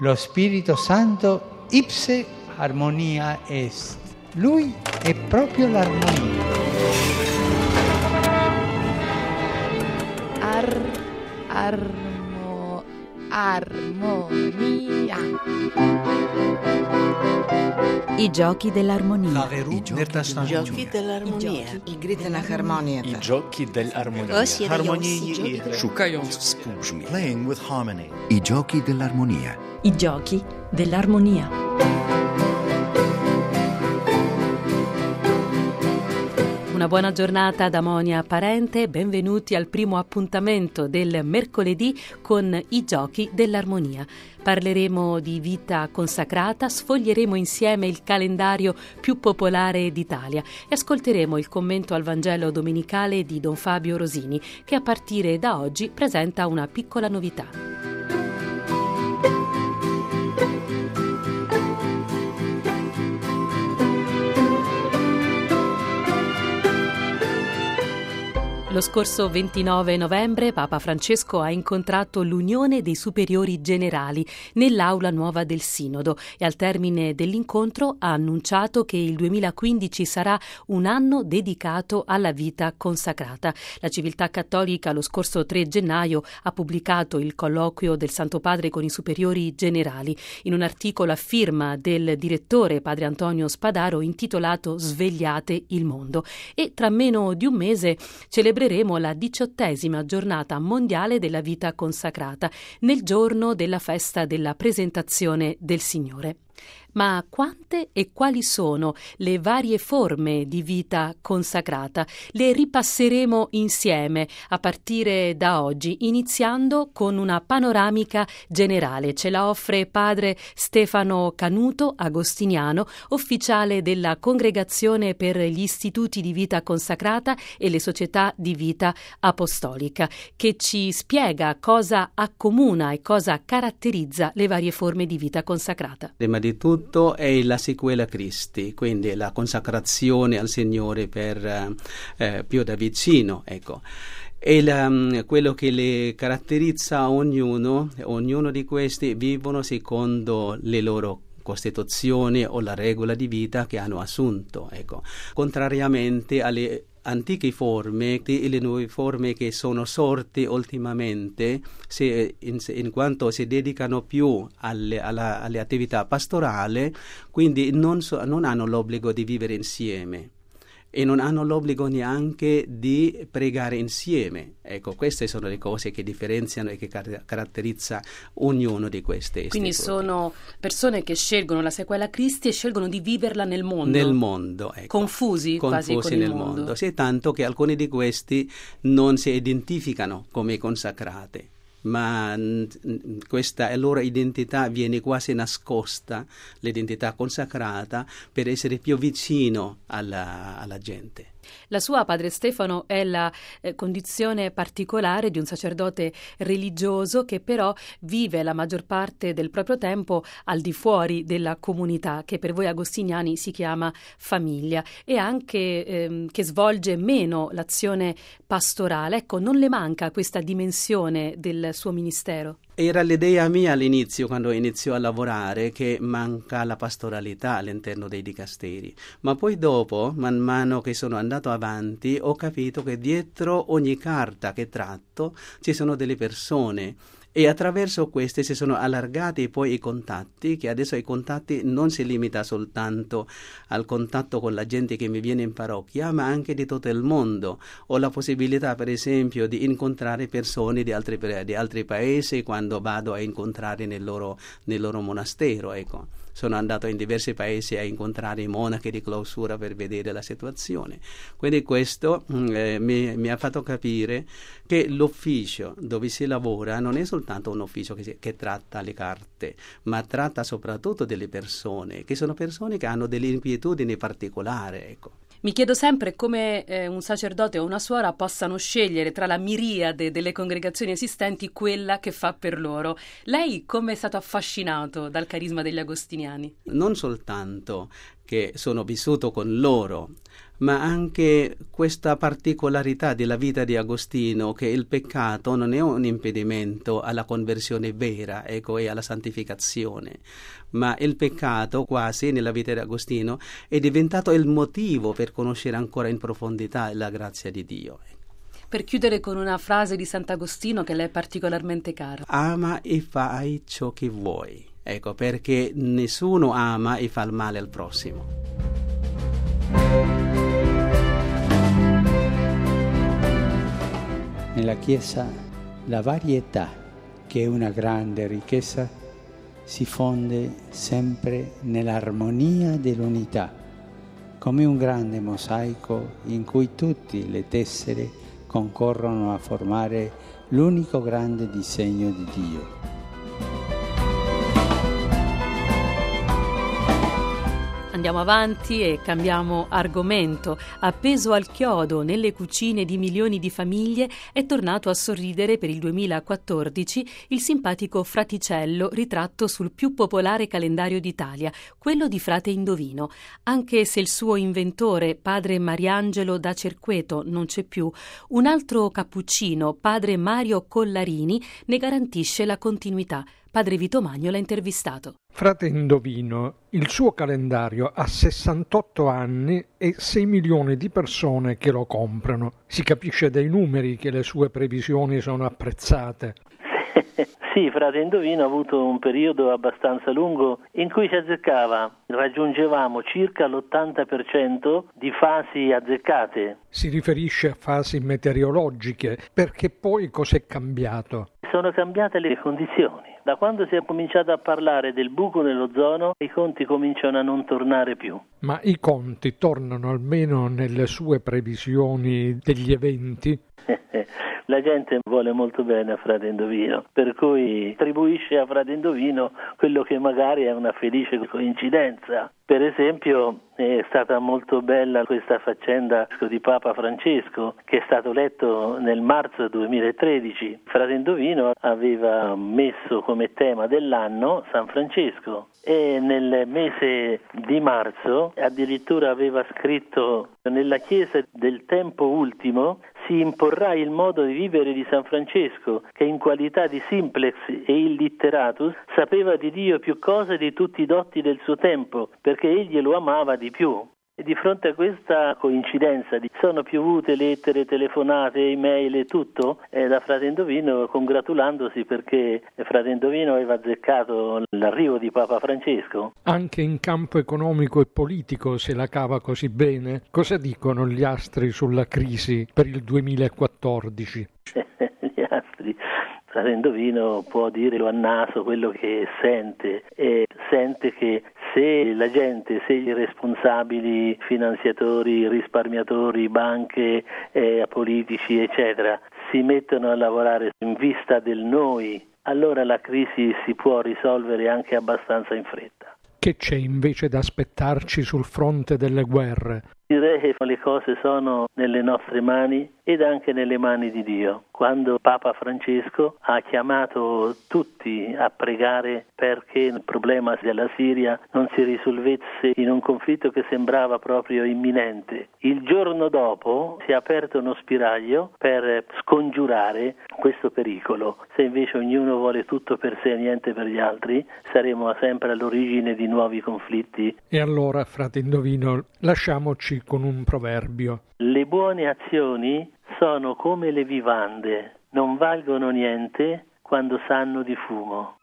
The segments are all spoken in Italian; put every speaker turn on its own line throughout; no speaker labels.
Lo Spirito Santo ipse armonia est. Lui è proprio l'armonia.
Armonia.
I giochi dell'armonia.
I giochi dell'armonia.
I gry na harmonię.
I giochi dell'armonia.
Szukając współbrzmi.
Playing with harmony.
I giochi dell'armonia.
I giochi dell'armonia. Una buona giornata da Monia Parente, benvenuti al primo appuntamento del mercoledì con i giochi dell'armonia. Parleremo di vita consacrata, sfoglieremo insieme il calendario più popolare d'Italia e ascolteremo il commento al Vangelo domenicale di Don Fabio Rosini, che a partire da oggi presenta una piccola novità. Lo scorso 29 novembre Papa Francesco ha incontrato l'Unione dei Superiori Generali nell'aula nuova del Sinodo e al termine dell'incontro ha annunciato che il 2015 sarà un anno dedicato alla vita consacrata. La Civiltà Cattolica lo scorso 3 gennaio ha pubblicato il colloquio del Santo Padre con i Superiori Generali in un articolo a firma del direttore Padre Antonio Spadaro intitolato Svegliate il mondo, e tra meno di un mese celebreremo la 18ª giornata mondiale della vita consacrata, nel giorno della festa della presentazione del Signore. Ma quante e quali sono le varie forme di vita consacrata? Le ripasseremo insieme a partire da oggi, iniziando con una panoramica generale. Ce la offre padre Stefano Canuto, agostiniano, ufficiale della Congregazione per gli Istituti di Vita Consacrata e le Società di Vita Apostolica, che ci spiega cosa accomuna e cosa caratterizza le varie forme di vita consacrata.
Prima di tutto è la sequela Christi, quindi la consacrazione al Signore per più da vicino, ecco. E quello che le caratterizza ognuno di questi vivono secondo le loro Costituzione o la regola di vita che hanno assunto, ecco. Contrariamente alle antiche forme e le nuove forme che sono sorte ultimamente, in quanto si dedicano più alle attività pastorali, quindi non hanno l'obbligo di vivere insieme e non hanno l'obbligo neanche di pregare insieme. Ecco, queste sono le cose che differenziano e che caratterizza ognuno di queste.
Quindi sono persone che scelgono la sequela Christi e scelgono di viverla nel mondo.
Nel mondo, ecco.
Confusi quasi con il
nel mondo. Sì, tanto che alcuni di questi non si identificano come consacrate, ma questa loro identità viene quasi nascosta, l'identità consacrata, per essere più vicino alla gente.
La sua, padre Stefano, è la condizione particolare di un sacerdote religioso che però vive la maggior parte del proprio tempo al di fuori della comunità, che per voi agostiniani si chiama famiglia, e anche che svolge meno l'azione pastorale. Ecco, non le manca questa dimensione del suo ministero?
Era l'idea mia all'inizio, quando iniziò a lavorare, che manca la pastoralità all'interno dei dicasteri, ma poi dopo, man mano che sono andato avanti, ho capito che dietro ogni carta che tratto ci sono delle persone, e attraverso queste si sono allargati poi i contatti, che adesso i contatti non si limita soltanto al contatto con la gente che mi viene in parrocchia, ma anche di tutto il mondo. Ho la possibilità, per esempio, di incontrare persone di altri paesi quando vado a incontrare nel loro monastero, ecco. Sono andato in diversi paesi a incontrare i monaci di clausura per vedere la situazione. Quindi questo mi ha fatto capire che l'ufficio dove si lavora non è soltanto un ufficio che tratta le carte, ma tratta soprattutto delle persone, che sono persone che hanno delle inquietudini particolari, ecco.
Mi chiedo sempre come un sacerdote o una suora possano scegliere tra la miriade delle congregazioni esistenti quella che fa per loro. Lei come è stato affascinato dal carisma degli agostiniani?
Non soltanto che sono vissuto con loro, ma anche questa particolarità della vita di Agostino, che il peccato non è un impedimento alla conversione vera, ecco, e alla santificazione, ma il peccato quasi nella vita di Agostino è diventato il motivo per conoscere ancora in profondità la grazia di Dio.
Per chiudere con una frase di Sant'Agostino che le è particolarmente cara:
ama e fai ciò che vuoi, ecco, perché nessuno ama e fa il male al prossimo.
Nella Chiesa la varietà, che è una grande ricchezza, si fonde sempre nell'armonia dell'unità, come un grande mosaico in cui tutte le tessere concorrono a formare l'unico grande disegno di Dio.
Andiamo avanti e cambiamo argomento. Appeso al chiodo nelle cucine di milioni di famiglie è tornato a sorridere per il 2014 il simpatico Fraticello ritratto sul più popolare calendario d'Italia, quello di Frate Indovino. Anche se il suo inventore, padre Mariangelo da Cerqueto, non c'è più, un altro cappuccino, padre Mario Collarini, ne garantisce la continuità. Padre Vito Magno l'ha intervistato.
Frate Indovino, il suo calendario ha 68 anni e 6 milioni di persone che lo comprano. Si capisce dai numeri che le sue previsioni sono apprezzate.
Sì, Frate Indovino ha avuto un periodo abbastanza lungo in cui si azzeccava. Raggiungevamo circa l'80% di fasi azzeccate.
Si riferisce a fasi meteorologiche, perché poi cos'è cambiato?
Sono cambiate le condizioni. Da quando si è cominciato a parlare del buco nell'ozono, i conti cominciano a non tornare più.
Ma i conti tornano almeno nelle sue previsioni degli eventi?
La gente vuole molto bene a Frate Indovino, per cui attribuisce a Frate Indovino quello che magari è una felice coincidenza. Per esempio è stata molto bella questa faccenda di Papa Francesco, che è stato eletto nel marzo 2013. Frate Indovino aveva messo come tema dell'anno San Francesco e nel mese di marzo addirittura aveva scritto: nella Chiesa del tempo ultimo si imporrà il modo di vivere di San Francesco, che in qualità di simplex e illitteratus sapeva di Dio più cose di tutti i dotti del suo tempo, perché egli lo amava di più. E di fronte a questa coincidenza sono piovute lettere, telefonate, email e tutto da Frate Indovino, congratulandosi perché Frate Indovino aveva azzeccato l'arrivo di Papa Francesco.
Anche in campo economico e politico se la cava così bene. Cosa dicono gli astri sulla crisi per il 2014?
Gli astri. Frate Indovino può dire a naso quello che sente, e sente che se la gente, se i responsabili, finanziatori, risparmiatori, banche, politici, eccetera, si mettono a lavorare in vista del noi, allora la crisi si può risolvere anche abbastanza in fretta.
Che c'è invece da aspettarci sul fronte delle guerre?
Direi che le cose sono nelle nostre mani ed anche nelle mani di Dio. Quando Papa Francesco ha chiamato tutti a pregare perché il problema della Siria non si risolvesse in un conflitto che sembrava proprio imminente, il giorno dopo si è aperto uno spiraglio per scongiurare questo pericolo. Se invece ognuno vuole tutto per sé e niente per gli altri, saremo sempre all'origine di nuovi conflitti.
E allora, Frate Indovino, lasciamoci con un proverbio.
Le buone azioni sono come le vivande, non valgono niente quando sanno di fumo.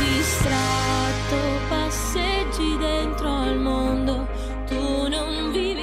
Distratto passeggi dentro al mondo, tu non vivi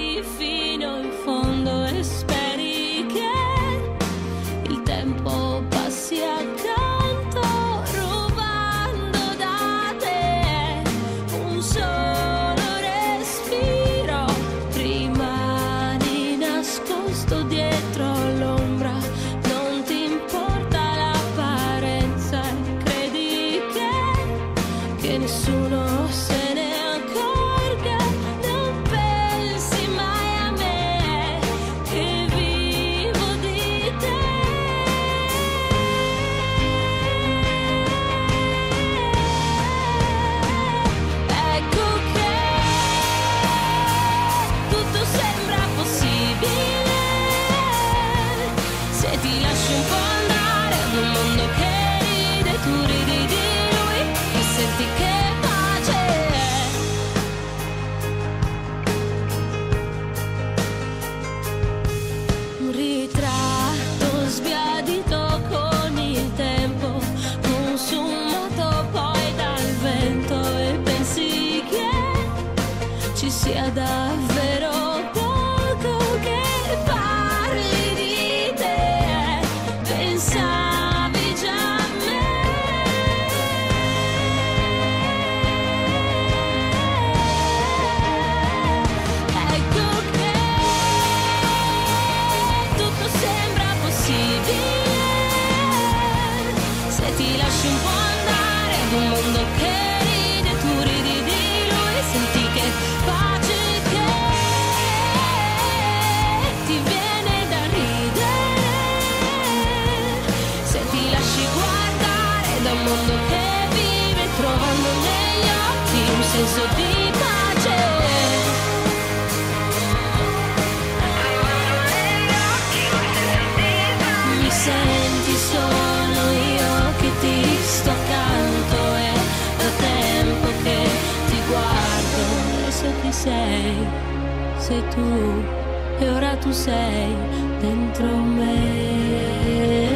sei tu, e ora tu sei dentro me.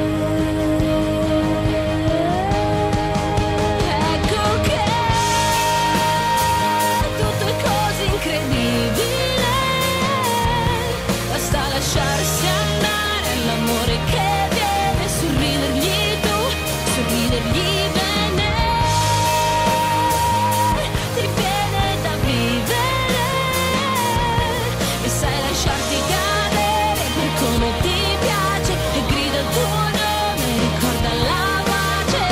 Lasciarsi andare all'amore che viene, sorridergli tu, sorridergli bene, ti viene da vivere e sai lasciarti cadere per come ti piace e grida il tuo nome, ricorda la pace,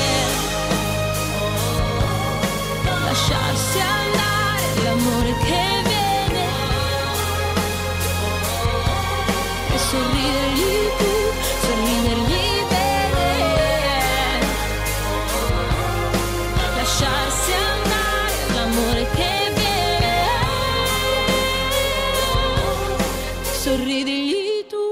lasciarsi andare all'amore che sorridergli tu, sorridergli bene, lasciarsi andare l'amore che viene, sorridergli tu.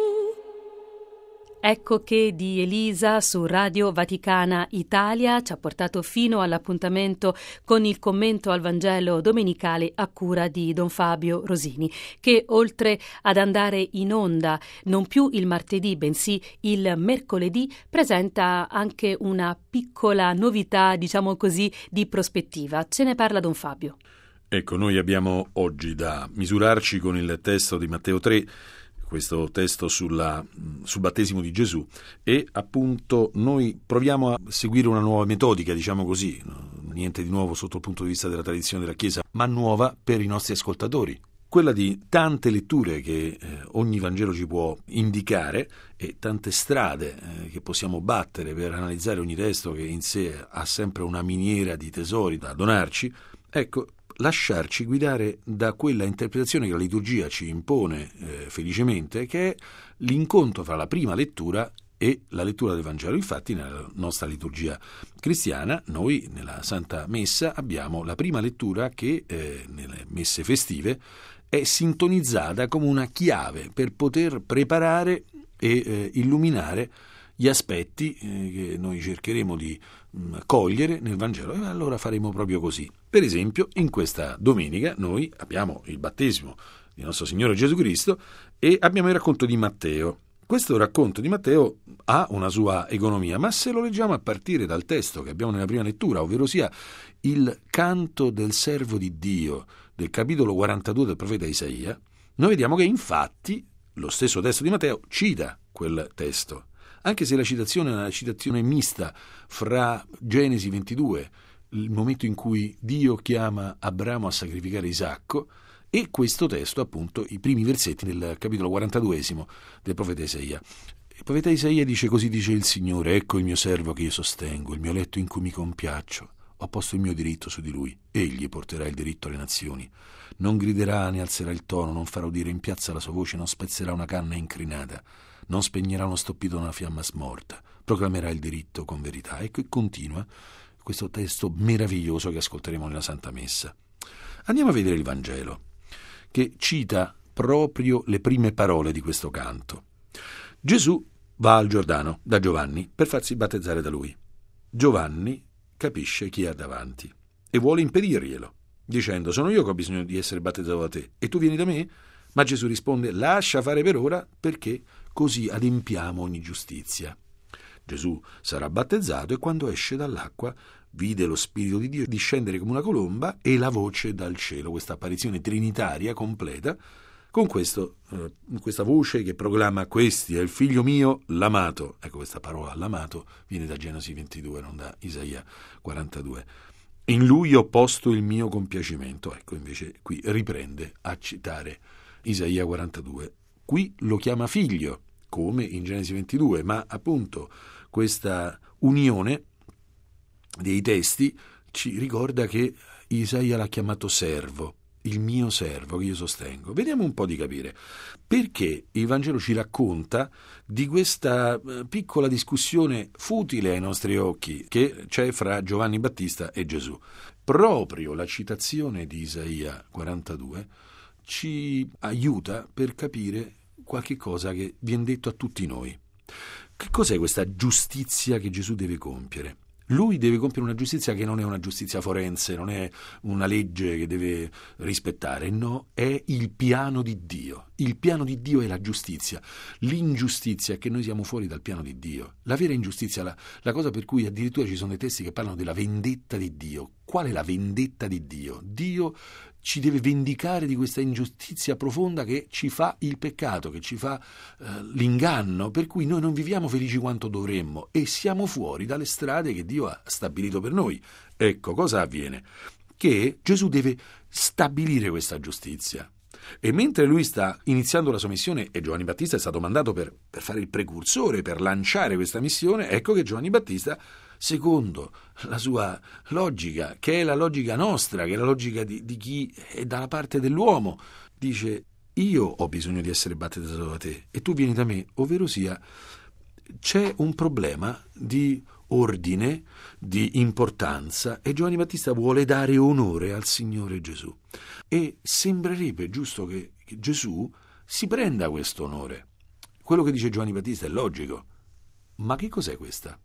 Ecco che di Elisa su Radio Vaticana Italia ci ha portato fino all'appuntamento con il commento al Vangelo domenicale a cura di Don Fabio Rosini, che oltre ad andare in onda non più il martedì bensì il mercoledì, presenta anche una piccola novità, diciamo così, di prospettiva. Ce ne parla Don Fabio.
Ecco, noi abbiamo oggi da misurarci con il testo di Matteo 3, questo testo sul battesimo di Gesù, e appunto noi proviamo a seguire una nuova metodica, diciamo così, niente di nuovo sotto il punto di vista della tradizione della Chiesa, ma nuova per i nostri ascoltatori, quella di tante letture che ogni Vangelo ci può indicare e tante strade che possiamo battere per analizzare ogni testo che in sé ha sempre una miniera di tesori da donarci. Ecco, lasciarci guidare da quella interpretazione che la liturgia ci impone felicemente, che è l'incontro fra la prima lettura e la lettura del Vangelo. Infatti nella nostra liturgia cristiana noi nella Santa Messa abbiamo la prima lettura che nelle messe festive è sintonizzata come una chiave per poter preparare e illuminare gli aspetti che noi cercheremo di cogliere nel Vangelo, e allora faremo proprio così. Per esempio, in questa domenica noi abbiamo il battesimo di nostro Signore Gesù Cristo e abbiamo il racconto di Matteo. Questo racconto di Matteo ha una sua economia, ma se lo leggiamo a partire dal testo che abbiamo nella prima lettura, ovvero sia il canto del servo di Dio del capitolo 42 del profeta Isaia, noi vediamo che infatti lo stesso testo di Matteo cita quel testo. Anche se la citazione è una citazione mista fra Genesi 22, il momento in cui Dio chiama Abramo a sacrificare Isacco, e questo testo, appunto, i primi versetti del capitolo 42 del profeta Isaia. Il profeta Isaia dice: così dice il Signore, ecco il mio servo che io sostengo, il mio letto in cui mi compiaccio. Ho posto il mio diritto su di lui, egli porterà il diritto alle nazioni. Non griderà né alzerà il tono, non farà udire in piazza la sua voce, non spezzerà una canna incrinata. Non spegnerà uno stoppito una fiamma smorta, proclamerà il diritto con verità. Ecco, e continua questo testo meraviglioso che ascolteremo nella Santa Messa. Andiamo a vedere il Vangelo, che cita proprio le prime parole di questo canto. Gesù va al Giordano da Giovanni per farsi battezzare da lui. Giovanni capisce chi ha davanti e vuole impedirglielo, dicendo: sono io che ho bisogno di essere battezzato da te e tu vieni da me? Ma Gesù risponde: lascia fare per ora, perché così adempiamo ogni giustizia. Gesù sarà battezzato e quando esce dall'acqua vide lo Spirito di Dio discendere come una colomba e la voce dal cielo, questa apparizione trinitaria completa, con questa voce che proclama: questi è il figlio mio, l'amato. Ecco, questa parola l'amato viene da Genesi 22, non da Isaia 42. In lui ho posto il mio compiacimento. Ecco, invece qui riprende a citare Isaia 42. Qui lo chiama figlio, come in Genesi 22, ma appunto questa unione dei testi ci ricorda che Isaia l'ha chiamato servo, il mio servo che io sostengo. Vediamo un po' di capire perché il Vangelo ci racconta di questa piccola discussione futile ai nostri occhi che c'è fra Giovanni Battista e Gesù. Proprio la citazione di Isaia 42 ci aiuta per capire qualche cosa che viene detto a tutti noi. Che cos'è questa giustizia che Gesù deve compiere? Lui deve compiere una giustizia che non è una giustizia forense, non è una legge che deve rispettare, no, è il piano di Dio. Il piano di Dio è la giustizia. L'ingiustizia è che noi siamo fuori dal piano di Dio. La vera ingiustizia, la cosa per cui addirittura ci sono dei testi che parlano della vendetta di Dio. Qual è la vendetta di Dio? Dio ci deve vendicare di questa ingiustizia profonda che ci fa il peccato, che ci fa l'inganno, per cui noi non viviamo felici quanto dovremmo e siamo fuori dalle strade che Dio ha stabilito per noi. Ecco, cosa avviene? Che Gesù deve stabilire questa giustizia. E mentre lui sta iniziando la sua missione, e Giovanni Battista è stato mandato per fare il precursore, per lanciare questa missione, ecco che Giovanni Battista, secondo la sua logica, che è la logica nostra, che è la logica di chi è dalla parte dell'uomo, dice: io ho bisogno di essere battezzato da te e tu vieni da me, ovvero sia c'è un problema di ordine, di importanza, e Giovanni Battista vuole dare onore al Signore Gesù. E sembrerebbe giusto che Gesù si prenda questo onore. Quello che dice Giovanni Battista è logico. Ma che cos'è questa?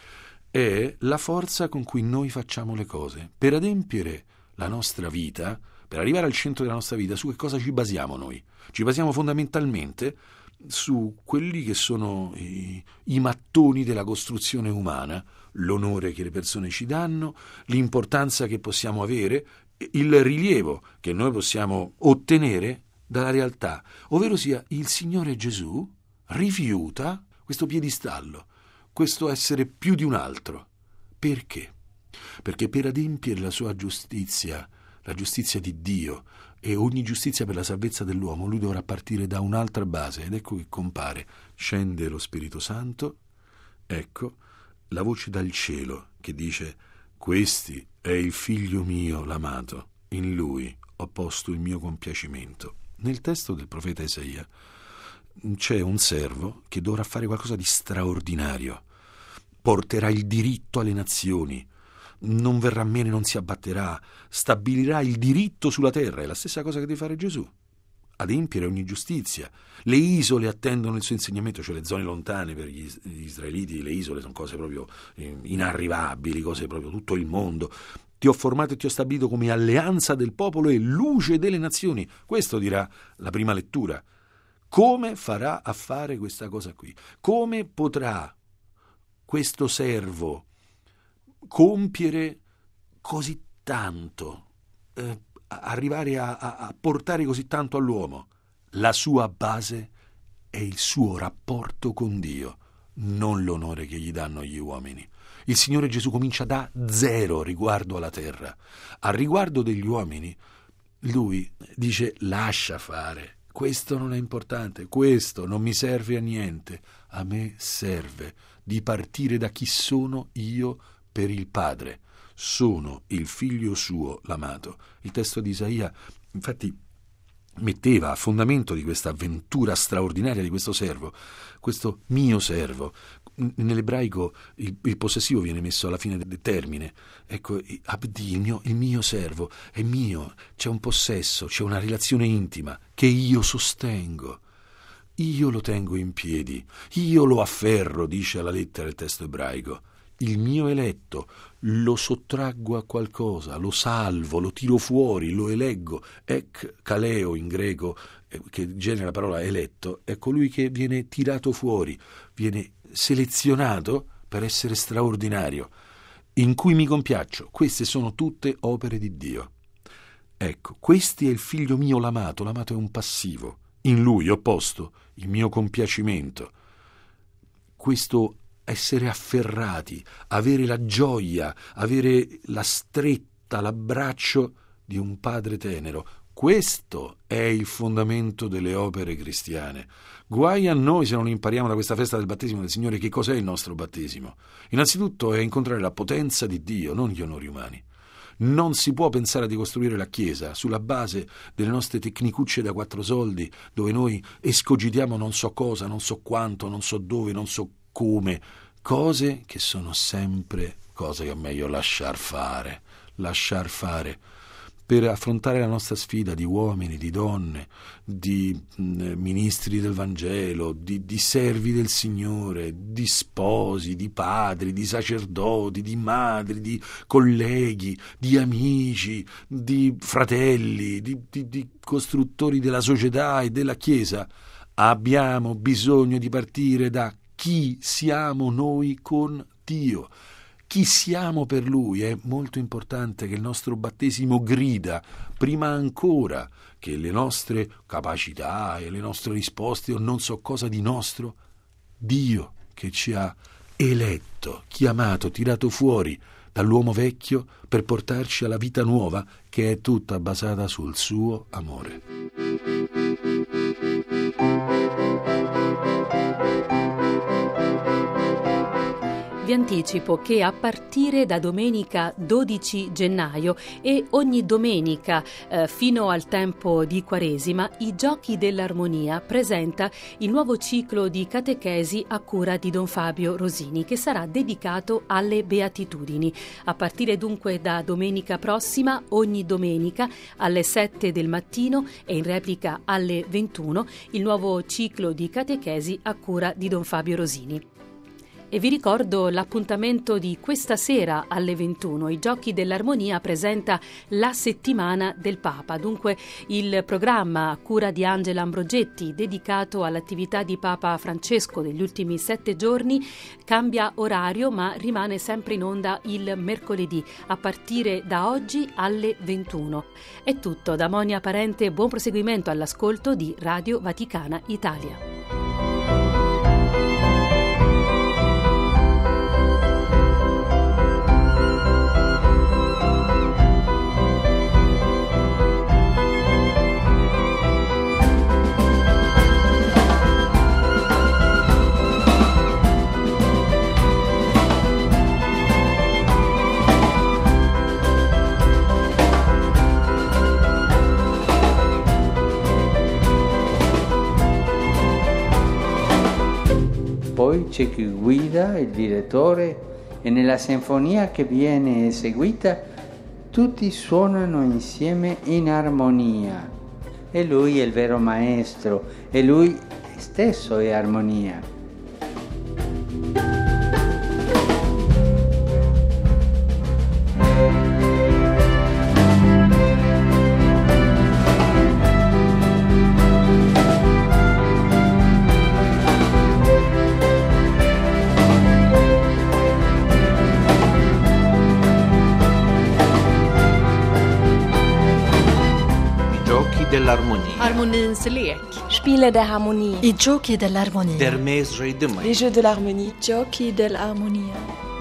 È la forza con cui noi facciamo le cose. Per adempiere la nostra vita, per arrivare al centro della nostra vita, su che cosa ci basiamo noi? Ci basiamo fondamentalmente su quelli che sono i mattoni della costruzione umana, l'onore che le persone ci danno, l'importanza che possiamo avere, il rilievo che noi possiamo ottenere dalla realtà, ovvero sia il Signore Gesù rifiuta questo piedistallo, questo essere più di un altro. Perché? Perché per adempiere la sua giustizia, la giustizia di Dio e ogni giustizia per la salvezza dell'uomo, lui dovrà partire da un'altra base, ed ecco che compare, scende lo Spirito Santo, ecco la voce dal cielo che dice: questi è il figlio mio l'amato, in lui ho posto il mio compiacimento. Nel testo del profeta Isaia c'è un servo che dovrà fare qualcosa di straordinario, porterà il diritto alle nazioni, non verrà meno, non si abbatterà, stabilirà il diritto sulla terra. È la stessa cosa che deve fare Gesù, adempiere ogni giustizia. Le isole attendono il suo insegnamento, cioè le zone lontane per gli israeliti, le isole sono cose proprio inarrivabili, cose proprio tutto il mondo. Ti ho formato e ti ho stabilito come alleanza del popolo e luce delle nazioni. Questo dirà la prima lettura. Come farà a fare questa cosa qui? Come potrà questo servo compiere così tanto, arrivare a portare così tanto all'uomo? La sua base è il suo rapporto con Dio, non l'onore che gli danno gli uomini. Il Signore Gesù comincia da zero riguardo alla terra. A riguardo degli uomini, lui dice: lascia fare. Questo non è importante, questo non mi serve a niente. A me serve di partire da chi sono io per il Padre. Sono il figlio suo, l'amato. Il testo di Isaia, infatti, metteva a fondamento di questa avventura straordinaria di questo servo, questo mio servo. Nell'ebraico il possessivo viene messo alla fine del termine. Ecco, Abdi, il mio servo, è mio, c'è un possesso, c'è una relazione intima che io sostengo. Io lo tengo in piedi, io lo afferro, dice la lettera del testo ebraico. Il mio eletto lo sottraggo a qualcosa, lo salvo, lo tiro fuori, lo eleggo. Ek kaleo in greco, che genera la parola eletto, è colui che viene tirato fuori, viene selezionato per essere straordinario, in cui mi compiaccio. Queste sono tutte opere di Dio. Ecco, questi è il figlio mio l'amato. L'amato è un passivo. In lui ho posto il mio compiacimento. Questo essere afferrati, avere la gioia, avere la stretta, l'abbraccio di un padre tenero. Questo è il fondamento delle opere cristiane. Guai a noi se non impariamo da questa festa del battesimo del Signore che cos'è il nostro battesimo. Innanzitutto è incontrare la potenza di Dio, non gli onori umani. Non si può pensare di costruire la Chiesa sulla base delle nostre tecnicucce da 4 soldi, dove noi escogitiamo non so cosa, non so quanto, non so dove, non so come, cose che sono sempre cose che è meglio lasciar fare, per affrontare la nostra sfida di uomini, di donne, di ministri del Vangelo, di servi del Signore, di sposi, di padri, di sacerdoti, di madri, di colleghi, di amici, di fratelli, di costruttori della società e della Chiesa. Abbiamo bisogno di partire da chi siamo noi con Dio. Chi siamo per Lui. È molto importante che il nostro battesimo grida, prima ancora che le nostre capacità e le nostre risposte o non so cosa di nostro, Dio che ci ha eletto, chiamato, tirato fuori dall'uomo vecchio per portarci alla vita nuova che è tutta basata sul suo amore.
Vi anticipo che a partire da domenica 12 gennaio e ogni domenica fino al tempo di Quaresima, i Giochi dell'Armonia presenta il nuovo ciclo di catechesi a cura di Don Fabio Rosini, che sarà dedicato alle Beatitudini. A partire dunque da domenica prossima, ogni domenica alle 7 del mattino e in replica alle 21, il nuovo ciclo di catechesi a cura di Don Fabio Rosini. E vi ricordo l'appuntamento di questa sera alle 21. I Giochi dell'Armonia presenta la settimana del Papa, dunque il programma a cura di Angela Ambrogetti dedicato all'attività di Papa Francesco degli ultimi 7 giorni cambia orario, ma rimane sempre in onda il mercoledì a partire da oggi alle 21. È tutto da Monia Parente, buon proseguimento all'ascolto di Radio Vaticana Italia.
Poi c'è chi guida, il direttore, e nella sinfonia che viene eseguita tutti suonano insieme in armonia. E lui è il vero maestro, e lui stesso è armonia.
Dell'armonia.
Harmonins lek.
Spiele der Harmonie.
I giochi dell'armonia.
Der Mes Rei de Mai.
Les jeux de l'harmonie.
Giochi dell'armonia.